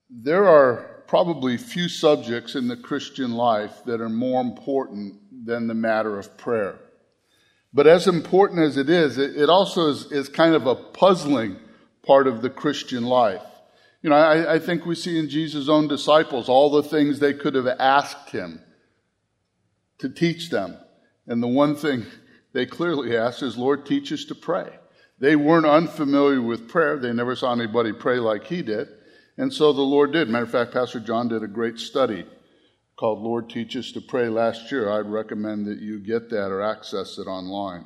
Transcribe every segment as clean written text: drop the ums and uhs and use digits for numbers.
There are probably few subjects in the Christian life that are more important than the matter of prayer. But as important as it is, it also is kind of a puzzling part of the Christian life. You know, I think we see in Jesus' own disciples all the things they could have asked him to teach them. And the one thing they clearly asked is, Lord, teach us to pray. They weren't unfamiliar with prayer. They never saw anybody pray like he did. And so the Lord did. Matter of fact, Pastor John did a great study called Lord Teach Us to Pray last year. I'd recommend that you get that or access it online.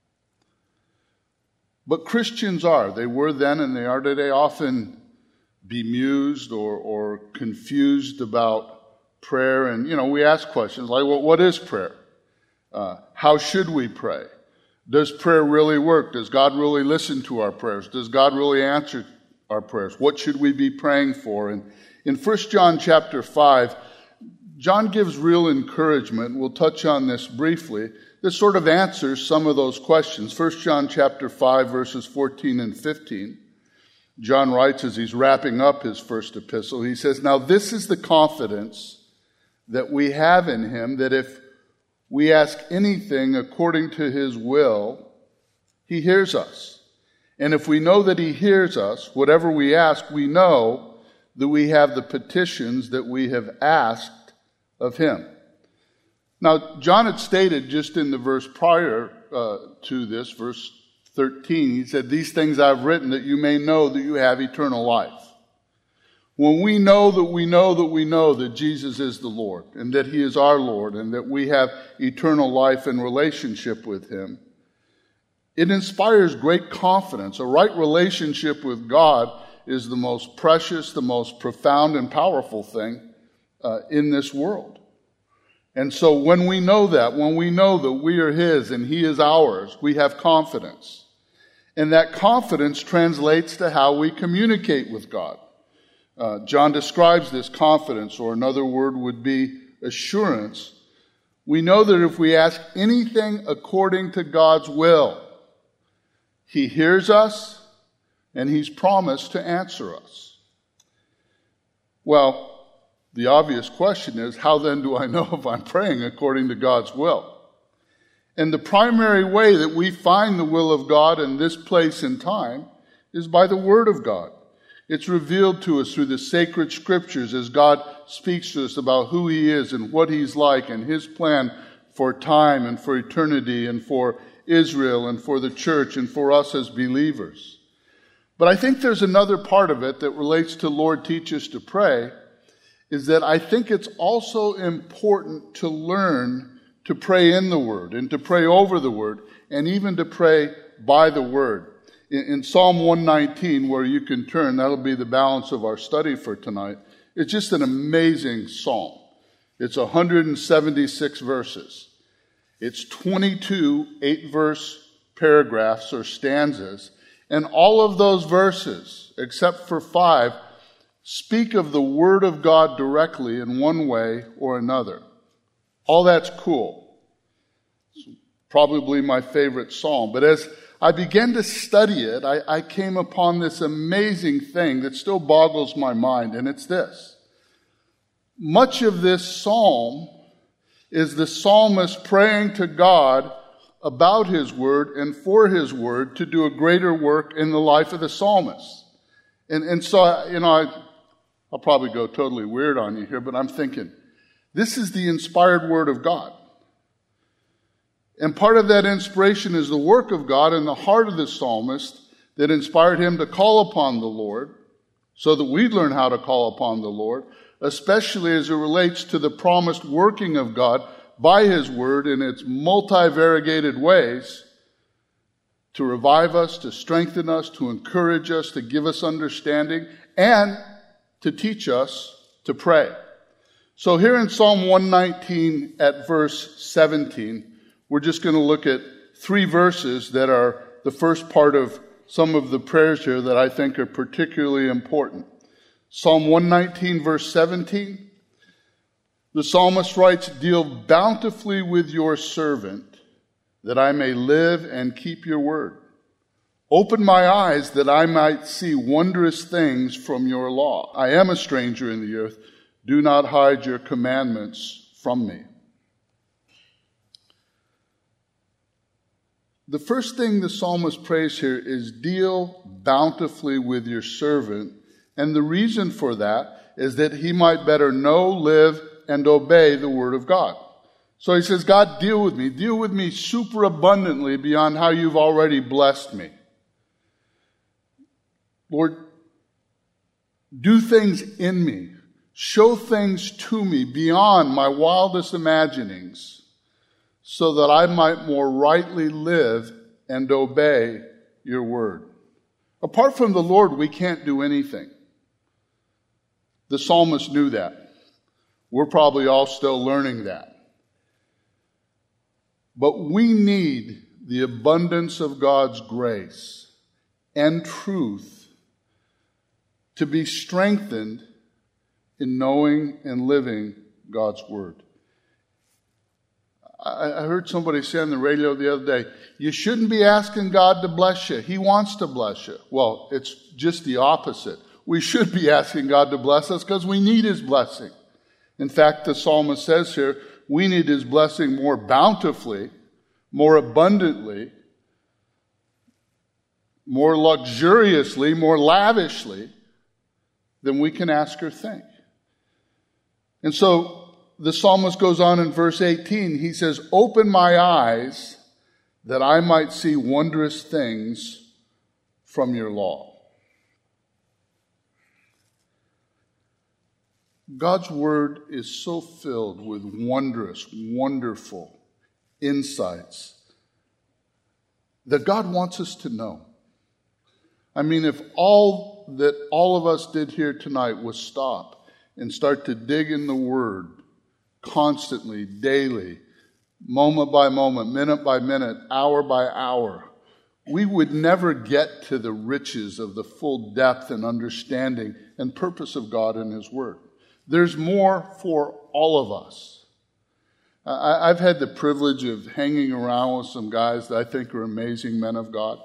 But Christians they were then and they are today, often bemused or confused about prayer. And, you know, we ask questions like, well, what is prayer? How should we pray? Does prayer really work? Does God really listen to our prayers? Does God really answer our prayers? What should we be praying for? And in 1 John chapter 5, John gives real encouragement. We'll touch on this briefly. This sort of answers some of those questions. 1 John chapter 5, verses 14 and 15. John writes as he's wrapping up his first epistle, he says, "Now this is the confidence that we have in him, that if we ask anything according to his will, he hears us. And if we know that he hears us, whatever we ask, we know that we have the petitions that we have asked of him." Now, John had stated just in the verse prior to this, verse 13, he said, "These things I've written that you may know that you have eternal life." When we know that we know that we know that Jesus is the Lord and that he is our Lord and that we have eternal life and relationship with him, it inspires great confidence. A right relationship with God is the most precious, the most profound and powerful thing in this world. And so when we know that we are his and he is ours, we have confidence. And that confidence translates to how we communicate with God. John describes this confidence, or another word would be assurance. We know that if we ask anything according to God's will, he hears us and he's promised to answer us. Well, the obvious question is, how then do I know if I'm praying according to God's will? And the primary way that we find the will of God in this place and time is by the Word of God. It's revealed to us through the sacred scriptures as God speaks to us about who he is and what he's like and his plan for time and for eternity and for Israel and for the church and for us as believers. But I think there's another part of it that relates to Lord Teach Us to Pray, is that I think it's also important to learn to pray in the Word and to pray over the Word and even to pray by the Word. In Psalm 119, where you can turn, that'll be the balance of our study for tonight. It's just an amazing psalm. It's 176 verses. It's 22 8-verse paragraphs or stanzas. And all of those verses, except for 5, speak of the Word of God directly in one way or another. All that's cool. It's probably my favorite psalm. But as I began to study it, I came upon this amazing thing that still boggles my mind, and it's this. Much of this psalm is the psalmist praying to God about his word and for his word to do a greater work in the life of the psalmist. And so, you know, I'll probably go totally weird on you here, but I'm thinking, this is the inspired word of God. And part of that inspiration is the work of God in the heart of the psalmist that inspired him to call upon the Lord so that we'd learn how to call upon the Lord, especially as it relates to the promised working of God by his word in its multivariegated ways to revive us, to strengthen us, to encourage us, to give us understanding, and to teach us to pray. So here in Psalm 119 at verse 17, we're just going to look at 3 verses that are the first part of some of the prayers here that I think are particularly important. Psalm 119, verse 17, the psalmist writes, "Deal bountifully with your servant, that I may live and keep your word. Open my eyes that I might see wondrous things from your law. I am a stranger in the earth. Do not hide your commandments from me. The first thing the psalmist prays here is deal bountifully with your servant. And the reason for that is that he might better know, live, and obey the word of God. So he says, God, deal with me super abundantly beyond how you've already blessed me. Lord, do things in me, show things to me beyond my wildest imaginings, so that I might more rightly live and obey your word. Apart from the Lord, we can't do anything. The psalmist knew that. We're probably all still learning that. But we need the abundance of God's grace and truth to be strengthened in knowing and living God's word. I heard somebody say on the radio the other day, you shouldn't be asking God to bless you. He wants to bless you. Well, it's just the opposite. We should be asking God to bless us because we need his blessing. In fact, the psalmist says here, we need his blessing more bountifully, more abundantly, more luxuriously, more lavishly than we can ask or think. And so the psalmist goes on in verse 18. He says, open my eyes that I might see wondrous things from your law. God's word is so filled with wondrous, wonderful insights that God wants us to know. I mean, if all that all of us did here tonight was stop and start to dig in the word constantly, daily, moment by moment, minute by minute, hour by hour, we would never get to the riches of the full depth and understanding and purpose of God in his word. There's more for all of us. I've had the privilege of hanging around with some guys that I think are amazing men of God.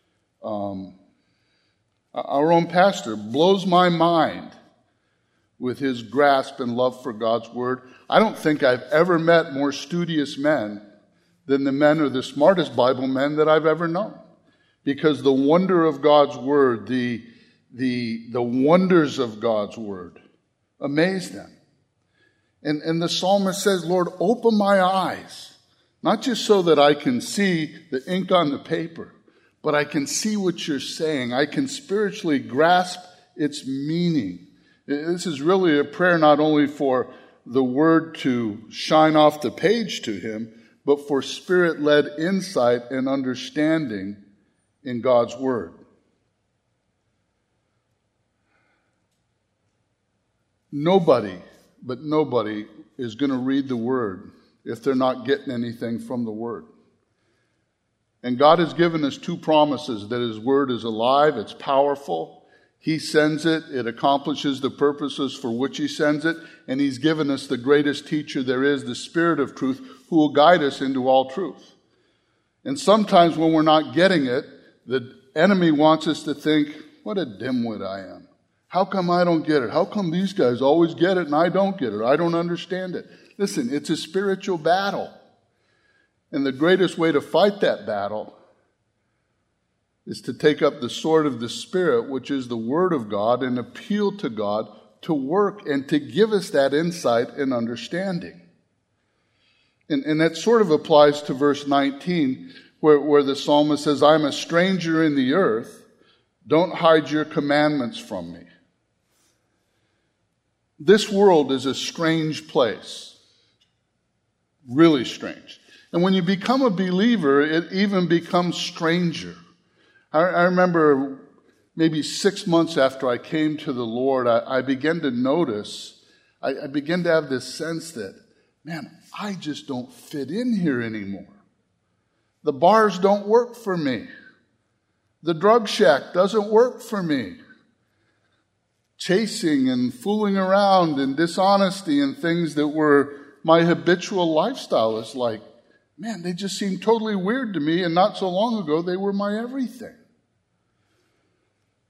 Our own pastor blows my mind with his grasp and love for God's word. I don't think I've ever met more studious men than the men or the smartest Bible men that I've ever known. Because the wonder of God's word, the wonders of God's word, amaze them. And the psalmist says, Lord, open my eyes, not just so that I can see the ink on the paper, but I can see what you're saying. I can spiritually grasp its meaning. This is really a prayer not only for the word to shine off the page to him, but for spirit-led insight and understanding in God's word. Nobody is going to read the word if they're not getting anything from the word. And God has given us two promises, that his word is alive, it's powerful. He sends it, it accomplishes the purposes for which he sends it, and he's given us the greatest teacher there is, the Spirit of truth, who will guide us into all truth. And sometimes when we're not getting it, the enemy wants us to think, what a dimwit I am. How come I don't get it? How come these guys always get it and I don't get it? I don't understand it. Listen, it's a spiritual battle. And the greatest way to fight that battle is to take up the sword of the Spirit, which is the Word of God, and appeal to God to work and to give us that insight and understanding. And that sort of applies to verse 19, where the psalmist says, I'm a stranger in the earth. Don't hide your commandments from me. This world is a strange place. Really strange. And when you become a believer, it even becomes stranger. I remember maybe 6 months after I came to the Lord, I began to notice, I began to have this sense that, man, I just don't fit in here anymore. The bars don't work for me. The drug shack doesn't work for me. Chasing and fooling around and dishonesty and things that were my habitual lifestyle is like, man, they just seem totally weird to me, and not so long ago they were my everything.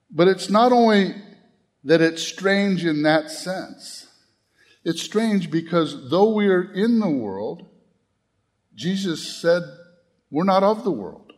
But it's not only that it's strange in that sense. It's strange because though we are in the world, Jesus said we're not of the world.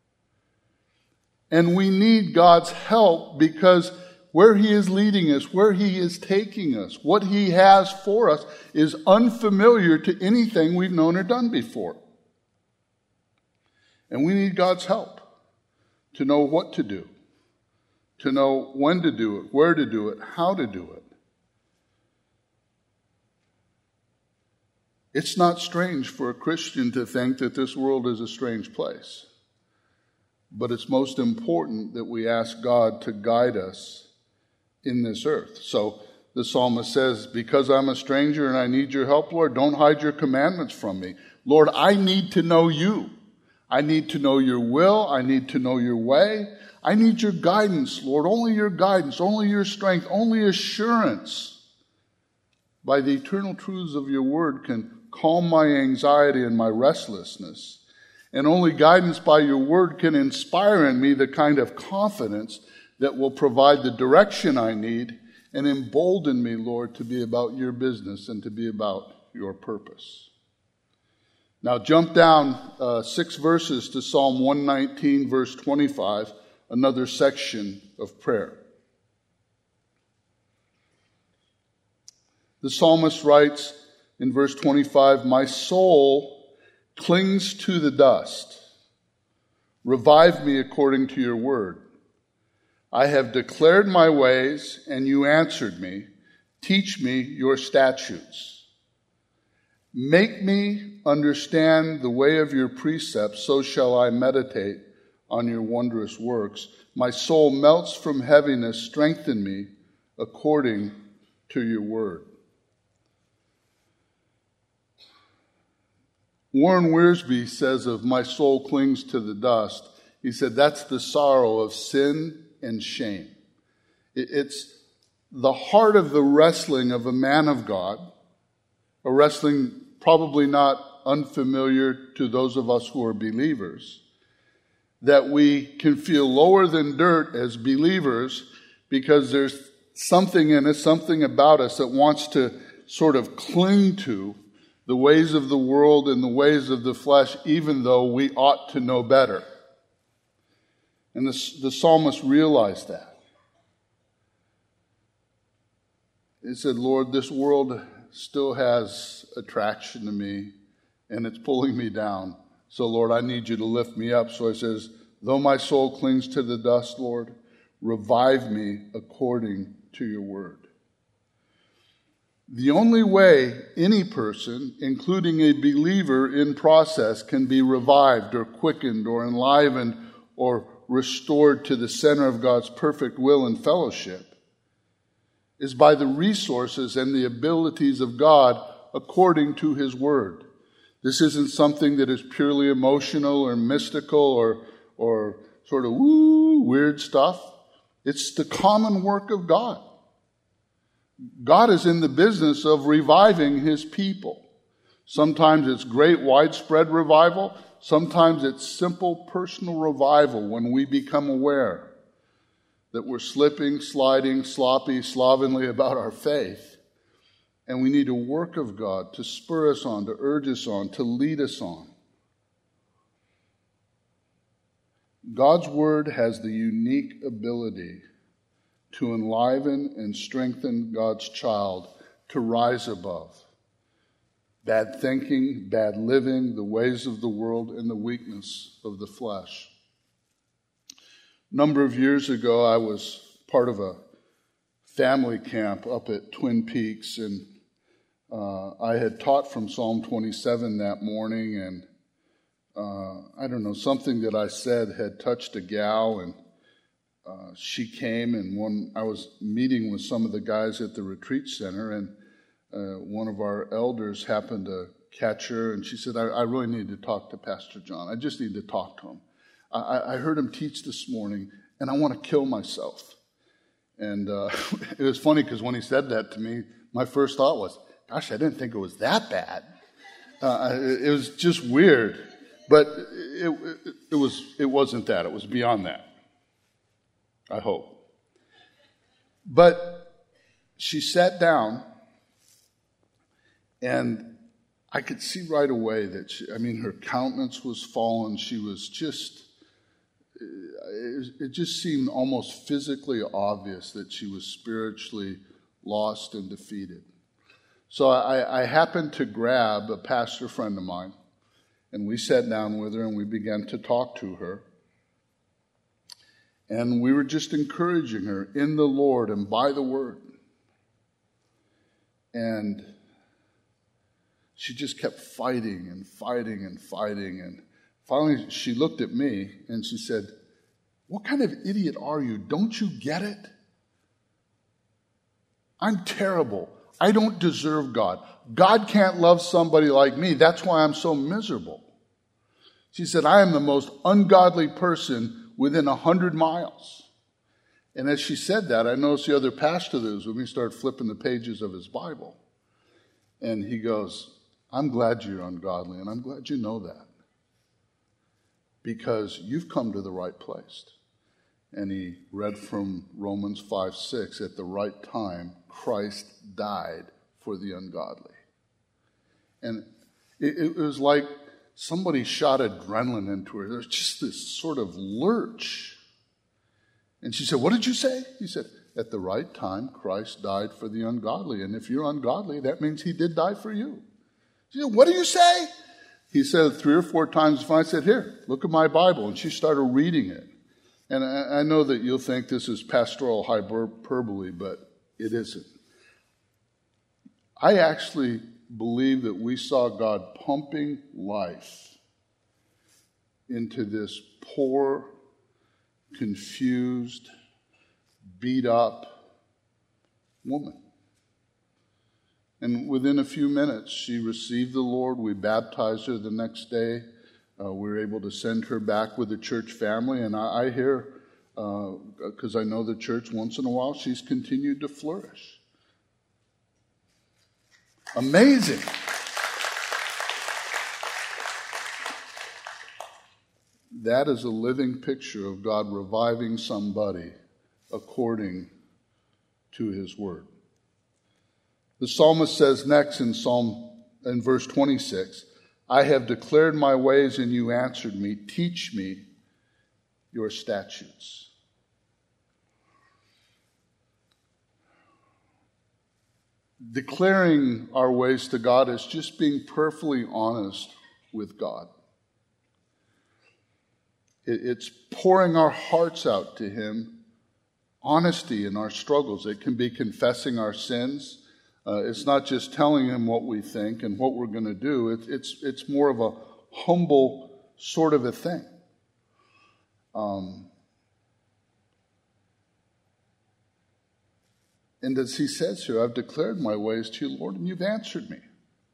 And we need God's help because where He is leading us, where He is taking us, what He has for us is unfamiliar to anything we've known or done before. And we need God's help to know what to do, to know when to do it, where to do it, how to do it. It's not strange for a Christian to think that this world is a strange place. But it's most important that we ask God to guide us in this earth. So the psalmist says, because I'm a stranger and I need your help, Lord, don't hide your commandments from me. Lord, I need to know you. I need to know your will. I need to know your way. I need your guidance, Lord. Only your guidance, only your strength, only assurance by the eternal truths of your word can calm my anxiety and my restlessness. And only guidance by your word can inspire in me the kind of confidence that will provide the direction I need and embolden me, Lord, to be about your business and to be about your purpose. Now jump down 6 verses to Psalm 119, verse 25, another section of prayer. The psalmist writes in verse 25, my soul clings to the dust. Revive me according to your word. I have declared my ways, and you answered me. Teach me your statutes. Make me understand the way of your precepts, so shall I meditate on your wondrous works. My soul melts from heaviness. Strengthen me according to your word. Warren Wiersbe says of my soul clings to the dust, he said that's the sorrow of sin and shame. It's the heart of the wrestling of a man of God, a wrestling probably not unfamiliar to those of us who are believers, that we can feel lower than dirt as believers because there's something in us, something about us that wants to sort of cling to the ways of the world and the ways of the flesh, even though we ought to know better. And the psalmist realized that. He said, Lord, this world still has attraction to me, and it's pulling me down. So, Lord, I need you to lift me up. So he says, though my soul clings to the dust, Lord, revive me according to your word. The only way any person, including a believer in process, can be revived or quickened or enlivened or restored to the center of God's perfect will and fellowship is by the resources and the abilities of God according to his word. This isn't something that is purely emotional or mystical or sort of weird stuff. It's the common work of God. God is in the business of reviving his people. Sometimes it's great widespread revival. Sometimes it's simple personal revival when we become aware that we're slipping, sliding, sloppy, slovenly about our faith. And we need a work of God to spur us on, to urge us on, to lead us on. God's word has the unique ability to enliven and strengthen God's child to rise above bad thinking, bad living, the ways of the world, and the weakness of the flesh. A number of years ago, I was part of a family camp up at Twin Peaks, and I had taught from Psalm 27 that morning, and I don't know, something that I said had touched a gal, and she came, and I was meeting with some of the guys at the retreat center, and one of our elders happened to catch her, and she said, I really need to talk to Pastor John. I just need to talk to him. I heard him teach this morning, and I want to kill myself. And it was funny because when he said that to me, my first thought was, gosh, I didn't think it was that bad. It was just weird. But it wasn't that. It was beyond that, I hope. But she sat down, and I could see right away that her countenance was fallen. She was just, it just seemed almost physically obvious that she was spiritually lost and defeated. So I happened to grab a pastor friend of mine, and we sat down with her and we began to talk to her. And we were just encouraging her in the Lord and by the Word. And she just kept fighting and fighting and fighting. And finally she looked at me and she said, "What kind of idiot are you? Don't you get it? I'm terrible. I don't deserve God. God can't love somebody like me. That's why I'm so miserable." She said, "I am the most ungodly person within 100 miles. And as she said that, I noticed the other pastor that was with me started flipping the pages of his Bible. And he goes, "I'm glad you're ungodly, and I'm glad you know that. Because you've come to the right place." And he read from Romans 5:6, "At the right time, Christ died for the ungodly." And it was like somebody shot adrenaline into her. There's just this sort of lurch. And she said, "What did you say?" He said, "At the right time, Christ died for the ungodly. And if you're ungodly, that means he did die for you." She said, "What do you say?" He said it 3 or 4 times. I said, "Here, look at my Bible." And she started reading it. And I know that you'll think this is pastoral hyperbole, but it isn't. I actually believe that we saw God pumping life into this poor, confused, beat up woman. And within a few minutes, she received the Lord. We baptized her the next day. We were able to send her back with the church family. And I hear, because I know the church, once in a while, she's continued to flourish. Amazing. That is a living picture of God reviving somebody according to his word. The psalmist says next in verse 26, "I have declared my ways and you answered me. Teach me your statutes." Declaring our ways to God is just being perfectly honest with God. It's pouring our hearts out to him, honesty in our struggles. It can be confessing our sins. It's not just telling him what we think and what we're going to do. It's more of a humble sort of a thing. And as he says here, "I've declared my ways to you, Lord, and you've answered me."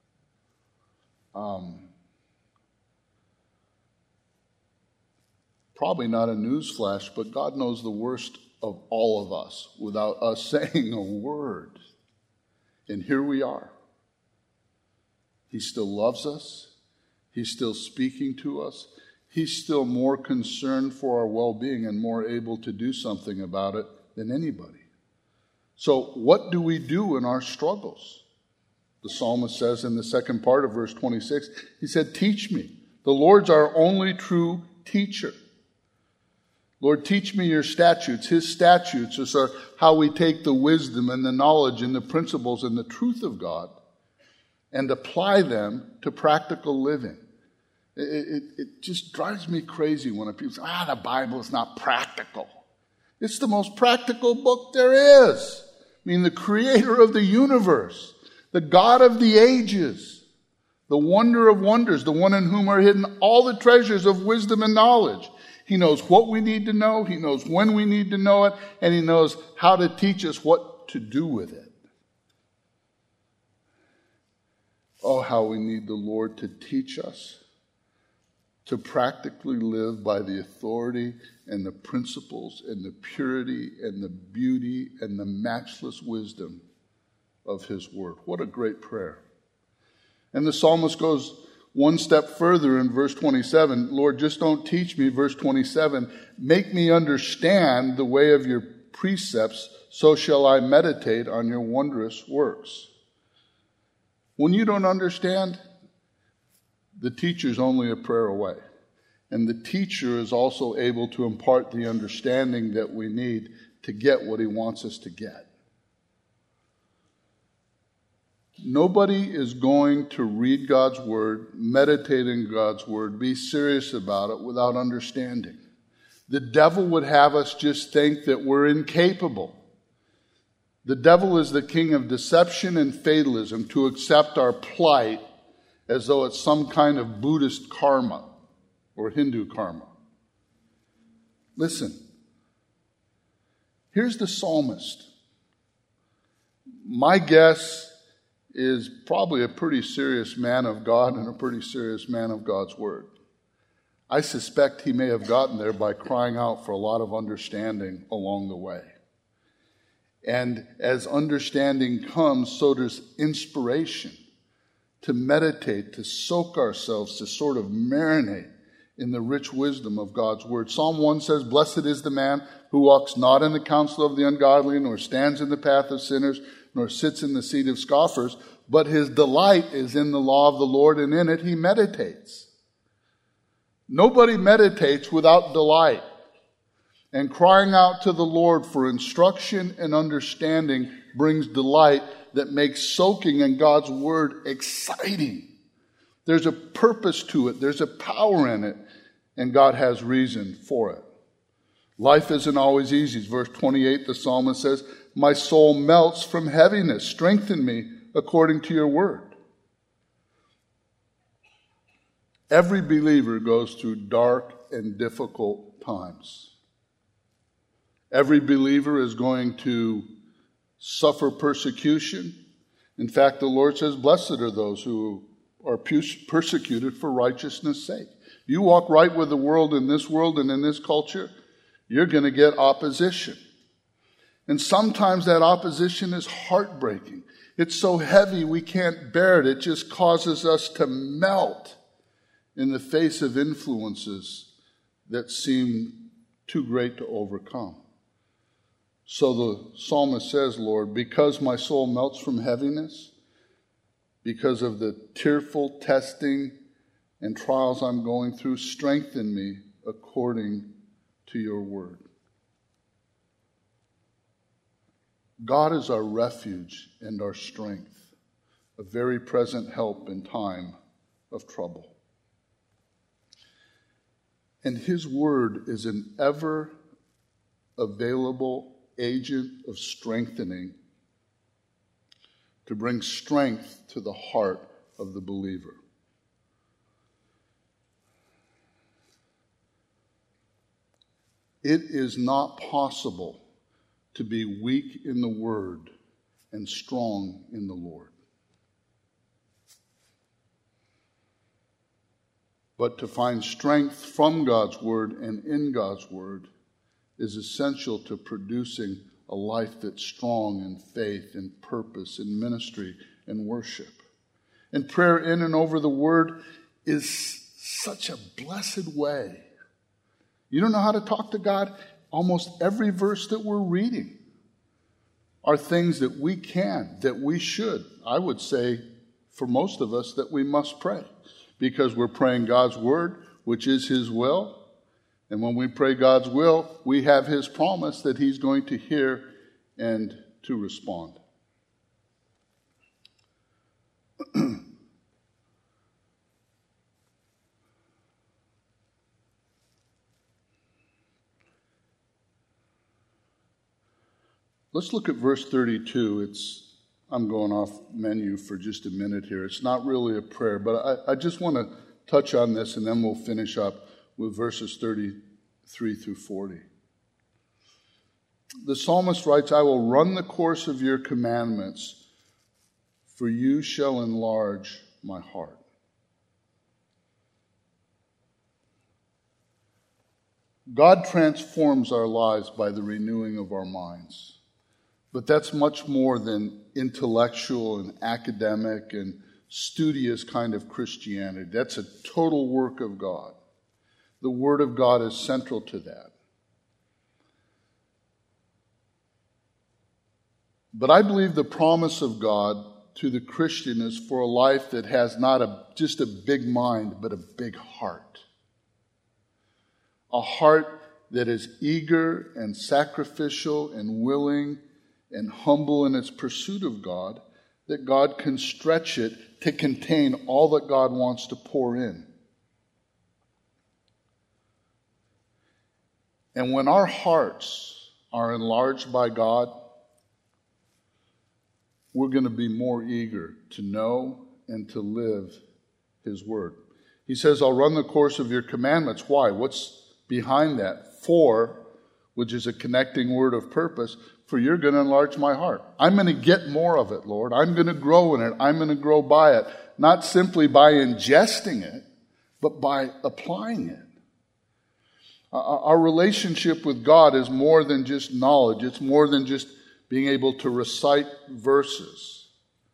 Probably not a newsflash, but God knows the worst of all of us without us saying a word. And here we are. He still loves us. He's still speaking to us. He's still more concerned for our well-being and more able to do something about it than anybody. So what do we do in our struggles? The psalmist says in the second part of verse 26, he said, "Teach me. The Lord's our only true teacher. Lord, teach me your statutes." His statutes are how we take the wisdom and the knowledge and the principles and the truth of God and apply them to practical living. It just drives me crazy when people say, the Bible is not practical. It's the most practical book there is. I mean, the creator of the universe, the God of the ages, the wonder of wonders, the one in whom are hidden all the treasures of wisdom and knowledge. He knows what we need to know. He knows when we need to know it. And he knows how to teach us what to do with it. Oh, how we need the Lord to teach us to practically live by the authority and the principles and the purity and the beauty and the matchless wisdom of his word. What a great prayer. And the psalmist goes one step further in verse 27. Lord, just don't teach me, verse 27. Make me understand the way of your precepts, so shall I meditate on your wondrous works. When you don't understand, the teacher's only a prayer away. And the teacher is also able to impart the understanding that we need to get what he wants us to get. Nobody is going to read God's word, meditate in God's word, be serious about it without understanding. The devil would have us just think that we're incapable. The devil is the king of deception and fatalism, to accept our plight as though it's some kind of Buddhist karma or Hindu karma. Listen, here's the psalmist. My guess is probably a pretty serious man of God and a pretty serious man of God's word. I suspect he may have gotten there by crying out for a lot of understanding along the way. And as understanding comes, so does inspiration to meditate, to soak ourselves, to sort of marinate in the rich wisdom of God's word. Psalm 1 says, "Blessed is the man who walks not in the counsel of the ungodly, nor stands in the path of sinners, nor sits in the seat of scoffers, but his delight is in the law of the Lord, and in it he meditates." Nobody meditates without delight. And crying out to the Lord for instruction and understanding brings delight that makes soaking in God's word exciting. There's a purpose to it. There's a power in it. And God has reason for it. Life isn't always easy. Verse 28, the psalmist says, "My soul melts from heaviness. Strengthen me according to your word." Every believer goes through dark and difficult times. Every believer is going to suffer persecution. In fact, the Lord says, "Blessed are those who are persecuted for righteousness' sake." You walk right with the world in this world and in this culture, you're going to get opposition. And sometimes that opposition is heartbreaking. It's so heavy we can't bear it. It just causes us to melt in the face of influences that seem too great to overcome. So the psalmist says, "Lord, because my soul melts from heaviness, because of the tearful testing and trials I'm going through, strengthen me according to your word." God is our refuge and our strength, a very present help in time of trouble. And his word is an ever available agent of strengthening to bring strength to the heart of the believer. It is not possible to be weak in the word and strong in the Lord. But to find strength from God's word and in God's word is essential to producing a life that's strong in faith and purpose and ministry and worship. And prayer in and over the word is such a blessed way. You don't know how to talk to God? Almost every verse that we're reading are things that we can, that we should. I would say for most of us that we must pray, because we're praying God's word, which is his will. And when we pray God's will, we have his promise that he's going to hear and to respond. Let's look at verse 32. I'm going off menu for just a minute here. It's not really a prayer, but I just want to touch on this, and then we'll finish up with verses 33 through 40. The psalmist writes, "I will run the course of your commandments, for you shall enlarge my heart." God transforms our lives by the renewing of our minds. But that's much more than intellectual and academic and studious kind of Christianity. That's a total work of God. The Word of God is central to that. But I believe the promise of God to the Christian is for a life that has not just a big mind, but a big heart. A heart that is eager and sacrificial and willing and humble in its pursuit of God, that God can stretch it to contain all that God wants to pour in. And when our hearts are enlarged by God, we're going to be more eager to know and to live His Word. He says, I'll run the course of your commandments. Why? What's behind that? For, which is a connecting word of purpose, for you're going to enlarge my heart. I'm going to get more of it, Lord. I'm going to grow in it. I'm going to grow by it. Not simply by ingesting it, but by applying it. Our relationship with God is more than just knowledge. It's more than just being able to recite verses.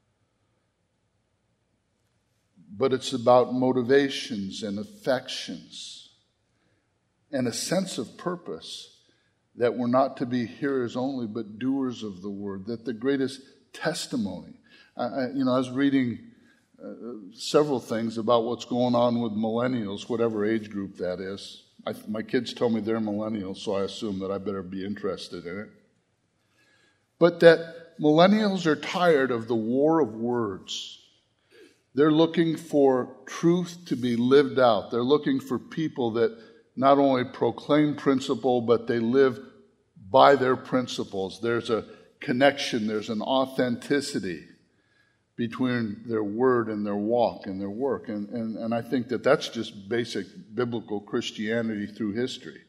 But it's about motivations and affections and a sense of purpose, that we're not to be hearers only, but doers of the word, that the greatest testimony. I was reading several things about what's going on with millennials, whatever age group that is. My kids tell me they're millennials, so I assume that I better be interested in it. But that millennials are tired of the war of words. They're looking for truth to be lived out. They're looking for people that not only proclaim principle, but they live by their principles. There's a connection, there's an authenticity between their word and their walk and their work. And I think that that's just basic biblical Christianity through history.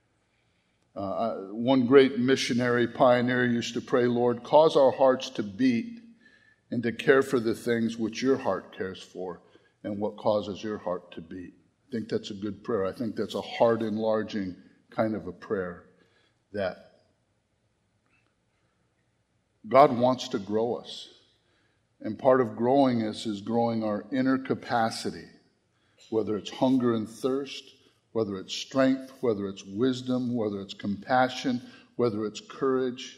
One great missionary pioneer used to pray, Lord, cause our hearts to beat and to care for the things which your heart cares for and what causes your heart to beat. I think that's a good prayer. I think that's a heart-enlarging kind of a prayer, that God wants to grow us. And part of growing us is growing our inner capacity, whether it's hunger and thirst, whether it's strength, whether it's wisdom, whether it's compassion, whether it's courage,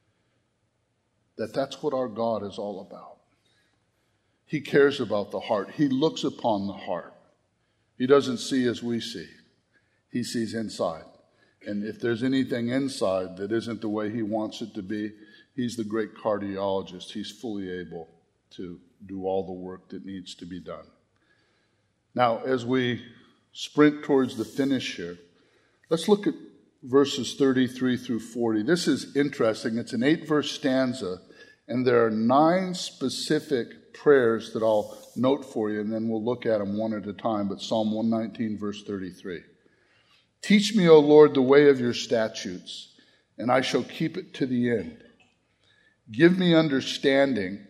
that's what our God is all about. He cares about the heart. He looks upon the heart. He doesn't see as we see. He sees inside. And if there's anything inside that isn't the way He wants it to be, He's the great cardiologist. He's fully able to do all the work that needs to be done. Now, as we sprint towards the finish here, let's look at verses 33 through 40. This is interesting. It's an 8-verse stanza, and there are 9 specific prayers that I'll note for you, and then we'll look at them one at a time. But Psalm 119, verse 33. Teach me, O Lord, the way of your statutes, and I shall keep it to the end. Give me understanding,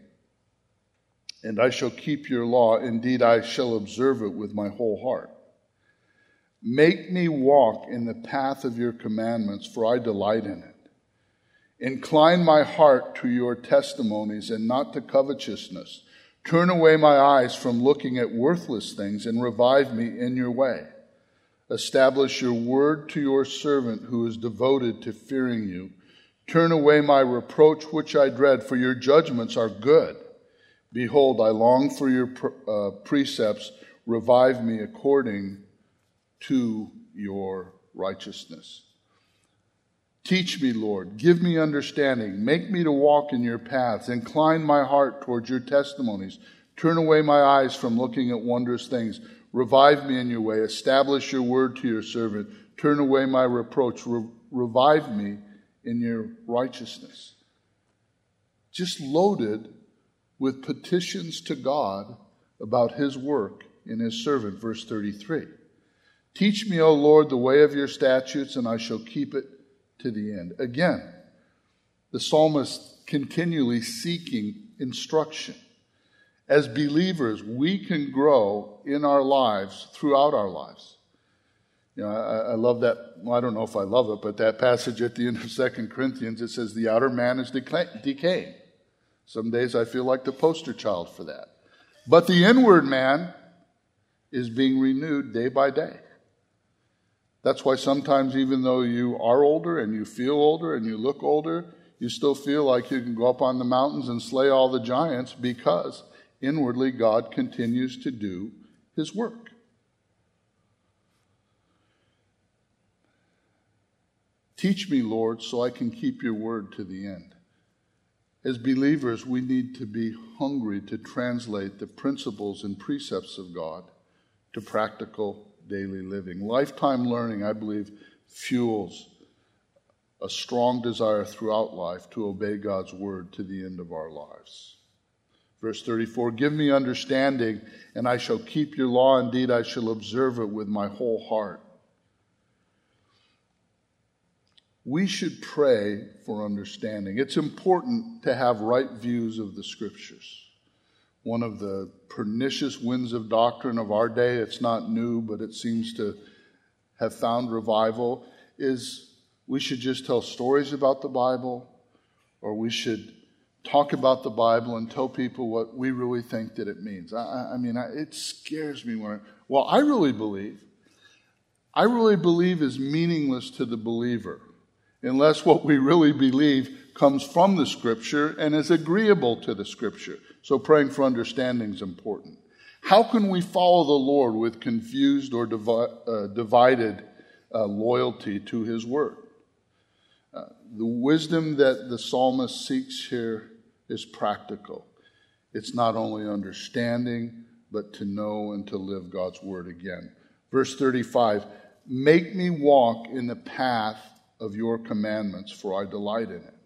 and I shall keep your law. Indeed, I shall observe it with my whole heart. Make me walk in the path of your commandments, for I delight in it. Incline my heart to your testimonies and not to covetousness. Turn away my eyes from looking at worthless things and revive me in your way. Establish your word to your servant who is devoted to fearing you. Turn away my reproach which I dread, for your judgments are good. Behold, I long for your precepts. Revive me according to your righteousness. Teach me, Lord. Give me understanding. Make me to walk in your paths. Incline my heart towards your testimonies. Turn away my eyes from looking at wondrous things. Revive me in your way. Establish your word to your servant. Turn away my reproach. Revive me in your righteousness. Just loaded with petitions to God about his work in his servant, verse 33. Teach me, O Lord, the way of your statutes, and I shall keep it to the end. Again, the psalmist continually seeking instruction. As believers, we can grow in our lives throughout our lives. You know, I love that. Well, I don't know if I love it, but that passage at the end of 2 Corinthians, it says the outer man is decaying. Some days I feel like the poster child for that. But the inward man is being renewed day by day. That's why sometimes, even though you are older and you feel older and you look older, you still feel like you can go up on the mountains and slay all the giants because inwardly God continues to do his work. Teach me, Lord, so I can keep your word to the end. As believers, we need to be hungry to translate the principles and precepts of God to practical daily living. Lifetime learning, I believe, fuels a strong desire throughout life to obey God's word to the end of our lives. Verse 34, give me understanding, and I shall keep your law. Indeed, I shall observe it with my whole heart. We should pray for understanding. It's important to have right views of the Scriptures. One of the pernicious winds of doctrine of our day, it's not new, but it seems to have found revival, is we should just tell stories about the Bible, or we should talk about the Bible and tell people what we really think that it means. It scares me when I really believe is meaningless to the believer unless what we really believe comes from the Scripture and is agreeable to the Scripture. So praying for understanding is important. How can we follow the Lord with confused or divided loyalty to his word? The wisdom that the psalmist seeks here is practical. It's not only understanding, but to know and to live God's word again. Verse 35, make me walk in the path of your commandments, for I delight in it.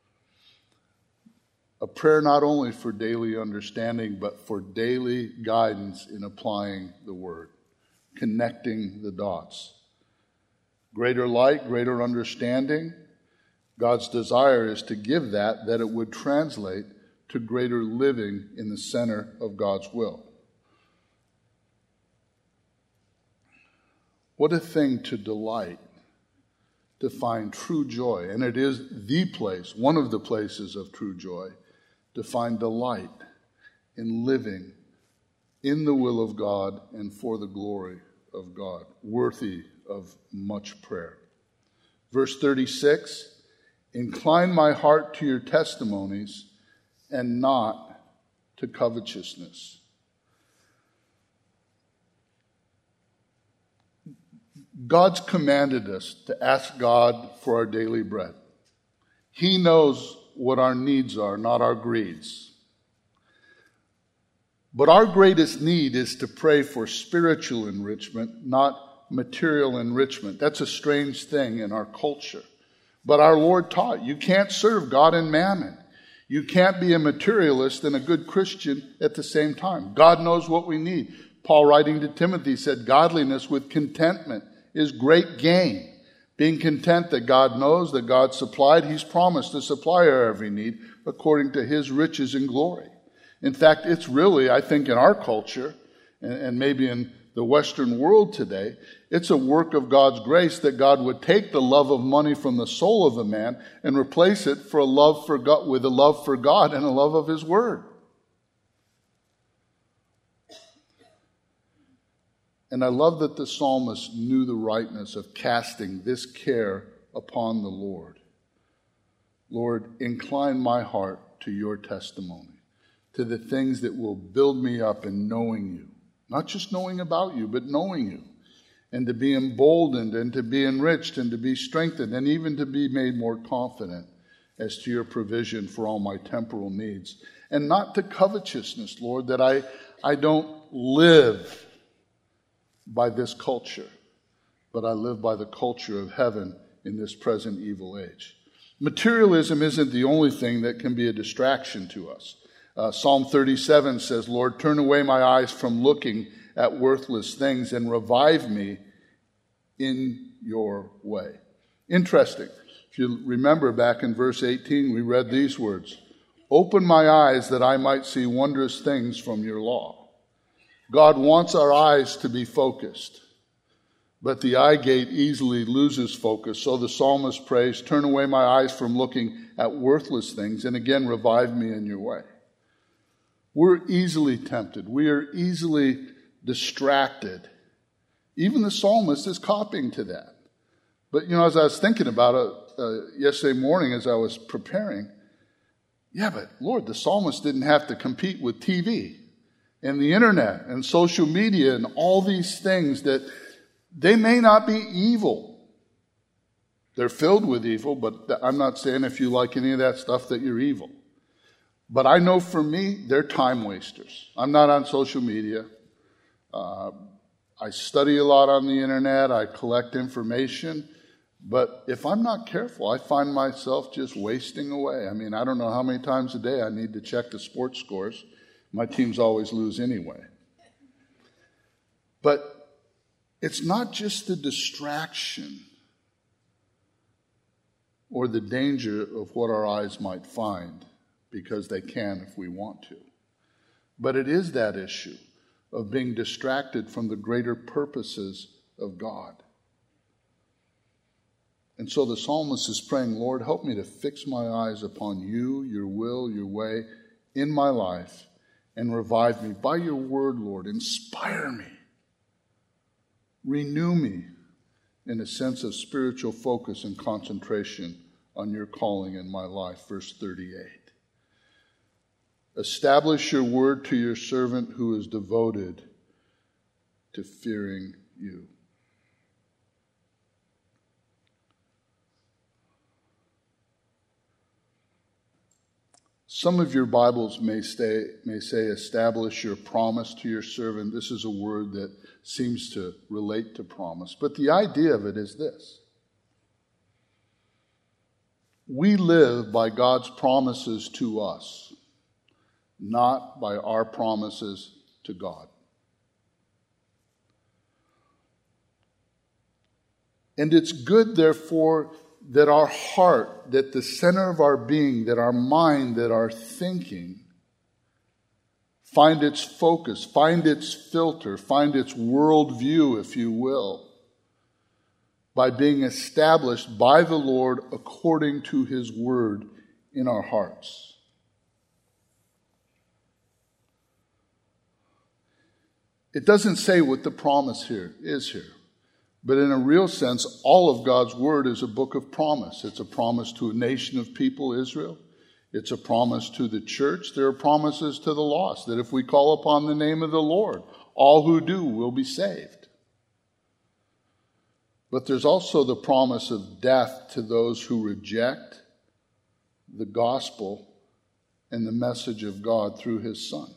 A prayer not only for daily understanding, but for daily guidance in applying the word, connecting the dots. Greater light, greater understanding. God's desire is to give that it would translate to greater living in the center of God's will. What a thing to delight, to find true joy. And it is the place, one of the places of true joy, to find delight in living in the will of God and for the glory of God, worthy of much prayer. Verse 36, incline my heart to your testimonies and not to covetousness. God's commanded us to ask God for our daily bread. He knows what our needs are, not our greeds. But our greatest need is to pray for spiritual enrichment, not material enrichment. That's a strange thing in our culture. But our Lord taught you can't serve God and mammon. You can't be a materialist and a good Christian at the same time. God knows what we need. Paul, writing to Timothy, said, godliness with contentment is great gain. Being content that God knows, that God supplied, he's promised to supply our every need according to his riches and glory. In fact, it's really, I think, in our culture, and maybe in the Western world today, it's a work of God's grace that God would take the love of money from the soul of a man and replace it for a love for God, with a love for God and a love of his word. And I love that the psalmist knew the rightness of casting this care upon the Lord. Lord, incline my heart to your testimony, to the things that will build me up in knowing you. Not just knowing about you, but knowing you. And to be emboldened and to be enriched and to be strengthened and even to be made more confident as to your provision for all my temporal needs. And not to covetousness, Lord, that I don't live by this culture, but I live by the culture of heaven in this present evil age. Materialism isn't the only thing that can be a distraction to us. Psalm 37 says, Lord, turn away my eyes from looking at worthless things and revive me in your way. Interesting. If you remember back in verse 18, we read these words, open my eyes that I might see wondrous things from your law. God wants our eyes to be focused, but the eye gate easily loses focus. So the psalmist prays, turn away my eyes from looking at worthless things and again revive me in your way. We're easily tempted. We are easily distracted. Even the psalmist is copying to that. But, as I was thinking about it, yesterday morning as I was preparing. Yeah, but Lord, the psalmist didn't have to compete with TV and the internet and social media and all these things that they may not be evil. They're filled with evil, but I'm not saying if you like any of that stuff that you're evil. But I know for me, they're time wasters. I'm not on social media. I study a lot on the internet. I collect information. But if I'm not careful, I find myself just wasting away. I mean, I don't know how many times a day I need to check the sports scores. My teams always lose anyway. But it's not just the distraction or the danger of what our eyes might find, because they can if we want to. But it is that issue of being distracted from the greater purposes of God. And so the psalmist is praying, Lord, help me to fix my eyes upon you, your will, your way in my life, and revive me by your word, Lord. Inspire me. Renew me in a sense of spiritual focus and concentration on your calling in my life. Verse 38. Establish your word to your servant who is devoted to fearing you. Some of your Bibles may say, establish your promise to your servant. This is a word that seems to relate to promise. But the idea of it is this. We live by God's promises to us, not by our promises to God. And it's good, therefore, that our heart, that the center of our being, that our mind, that our thinking find its focus, find its filter, find its worldview, if you will, by being established by the Lord according to his word in our hearts. It doesn't say what the promise here is here. But in a real sense, all of God's word is a book of promise. It's a promise to a nation of people, Israel. It's a promise to the church. There are promises to the lost, that if we call upon the name of the Lord, all who do will be saved. But there's also the promise of death to those who reject the gospel and the message of God through his Son.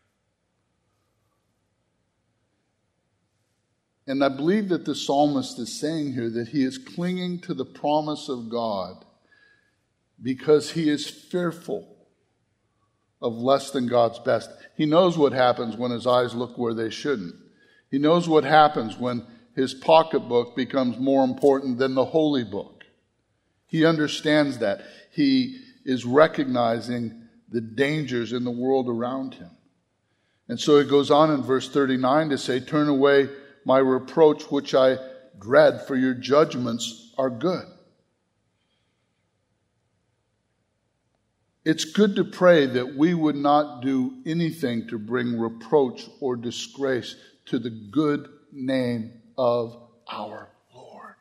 And I believe that the psalmist is saying here that he is clinging to the promise of God because he is fearful of less than God's best. He knows what happens when his eyes look where they shouldn't. He knows what happens when his pocketbook becomes more important than the holy book. He understands that. He is recognizing the dangers in the world around him. And so it goes on in verse 39 to say, turn away my reproach which I dread, for your judgments are good. It's good to pray that we would not do anything to bring reproach or disgrace to the good name of our Lord.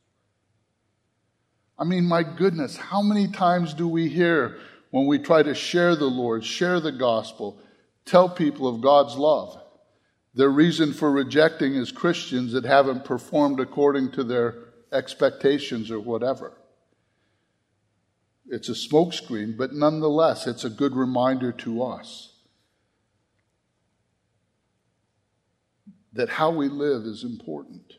I mean, my goodness, how many times do we hear when we try to share the Lord, share the gospel, tell people of God's love? Their reason for rejecting is Christians that haven't performed according to their expectations or whatever. It's a smokescreen, but nonetheless, it's a good reminder to us that how we live is important.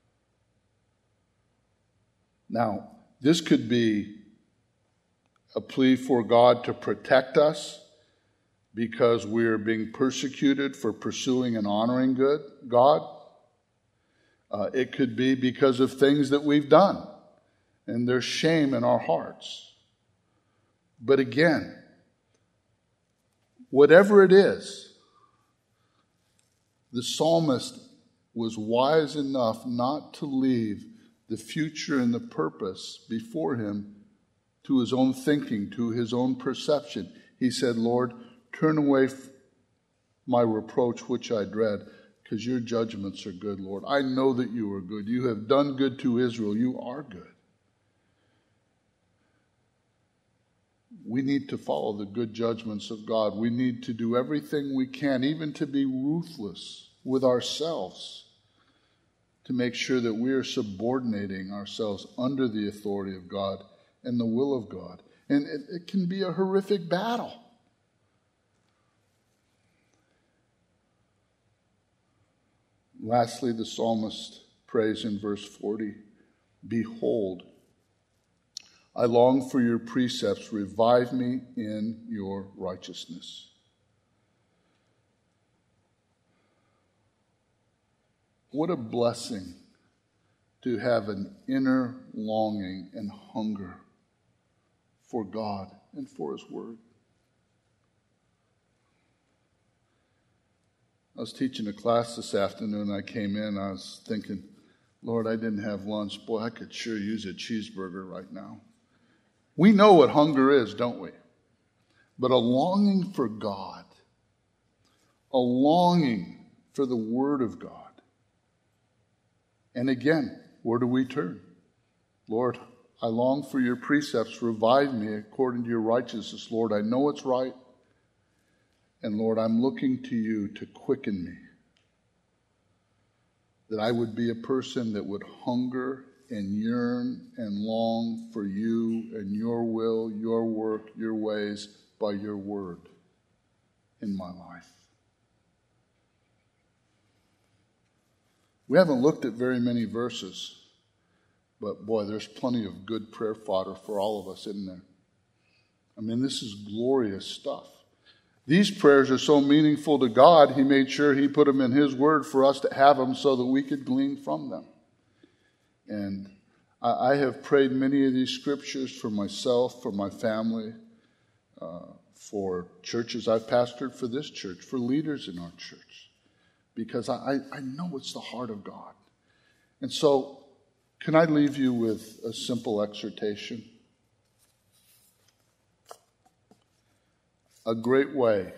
Now, this could be a plea for God to protect us because we are being persecuted for pursuing and honoring God. It could be because of things that we've done, and there's shame in our hearts. But again, whatever it is, the psalmist was wise enough not to leave the future and the purpose before him to his own thinking, to his own perception. He said, Lord, turn away my reproach which I dread, because your judgments are good, Lord. I know that you are good. You have done good to Israel. You are good. we need to follow the good judgments of God. We need to do everything we can, even to be ruthless with ourselves, to make sure that we are subordinating ourselves under the authority of God and the will of God. And it can be a horrific battle. Lastly, the psalmist prays in verse 40, "Behold, I long for your precepts. Revive me in your righteousness." What a blessing to have an inner longing and hunger for God and for His Word. I was teaching a class this afternoon. I came in, I was thinking, Lord, I didn't have lunch. Boy, I could sure use a cheeseburger right now. We know what hunger is, don't we? But a longing for God, a longing for the Word of God. And again, where do we turn? Lord, I long for your precepts. Revive me according to your righteousness. Lord, I know it's right. And Lord, I'm looking to you to quicken me, that I would be a person that would hunger and yearn and long for you and your will, your work, your ways by your word in my life. We haven't looked at very many verses, but boy, there's plenty of good prayer fodder for all of us, isn't there? I mean, this is glorious stuff. These prayers are so meaningful to God, He made sure He put them in His Word for us to have them so that we could glean from them. And I have prayed many of these scriptures for myself, for my family, for churches I've pastored, for this church, for leaders in our church, because I know it's the heart of God. And so, can I leave you with a simple exhortation? A great way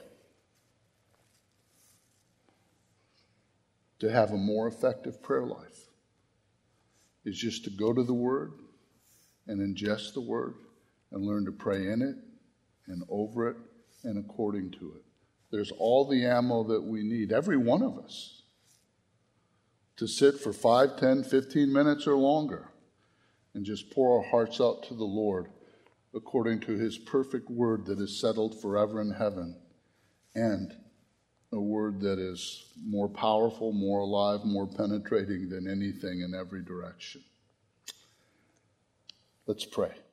to have a more effective prayer life is just to go to the Word and ingest the Word and learn to pray in it and over it and according to it. There's all the ammo that we need, every one of us, to sit for 5, 10, 15 minutes or longer and just pour our hearts out to the Lord according to His perfect word that is settled forever in heaven, and a word that is more powerful, more alive, more penetrating than anything in every direction. Let's pray.